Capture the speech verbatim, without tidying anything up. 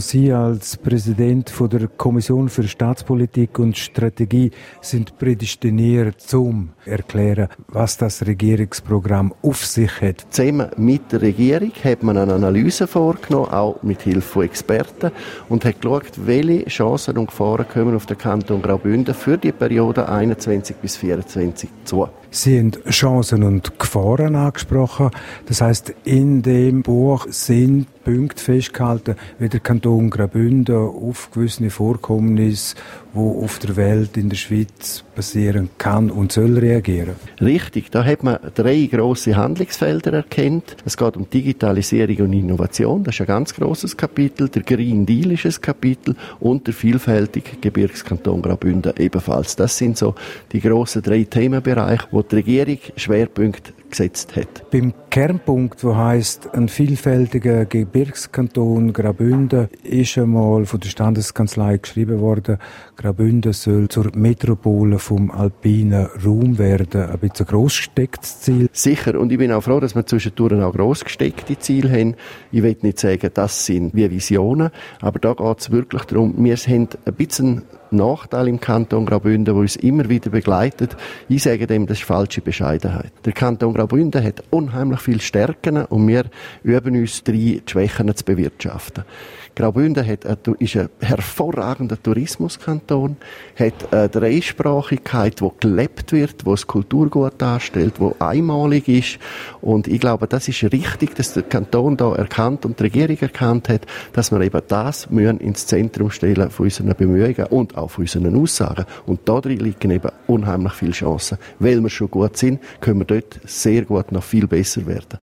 Sie als Präsident von der Kommission für Staatspolitik und Strategie sind prädestiniert zum erklären, was das Regierungsprogramm auf sich hat. Zusammen mit der Regierung hat man eine Analyse vorgenommen, auch mit Hilfe von Experten, und hat geschaut, welche Chancen und Gefahren kommen auf den Kanton Graubünden für die Periode einundzwanzig bis vierundzwanzig zu. Sie haben Chancen und Gefahren angesprochen. Das heisst, in dem Buch sind Punkte festgehalten, wie der Kanton Graubünden auf gewisse Vorkommnisse, die auf der Welt, in der Schweiz passieren kann und soll reagieren. Richtig, da hat man drei grosse Handlungsfelder erkannt. Es geht um Digitalisierung und Innovation, das ist ein ganz grosses Kapitel. Der Green Deal ist ein Kapitel und der vielfältige Gebirgskanton Graubünden ebenfalls. Das sind so die grossen drei Themenbereiche, wo die Regierung Schwerpunkte gesetzt hat. Beim Kernpunkt, der heisst, ein vielfältiger Gebirgskanton Graubünden, ist einmal von der Standeskanzlei geschrieben worden, Graubünden soll zur Metropole vom alpinen Raum werden. Ein bisschen ein gross gestecktes Ziel. Sicher, und ich bin auch froh, dass wir zwischendurch auch gross gesteckte Ziele haben. Ich will nicht sagen, das sind wie Visionen, aber da geht es wirklich darum, wir haben ein bisschen Nachteil im Kanton Graubünden, der uns immer wieder begleitet. Ich sage dem, das ist falsche Bescheidenheit. Der Kanton Graubünden hat unheimlich viele Stärken und wir üben uns drin, die Schwächen zu bewirtschaften. Graubünden hat, ist ein hervorragender Tourismuskanton, hat eine Dreisprachigkeit, die gelebt wird, die das Kulturgut darstellt, die einmalig ist. Und ich glaube, das ist richtig, dass der Kanton da erkannt und die Regierung erkannt hat, dass wir eben das müssen ins Zentrum stellen von unseren Bemühungen und auch von unseren Aussagen. Und da drin liegen eben unheimlich viele Chancen. Weil wir schon gut sind, können wir dort sehr gut noch viel besser werden.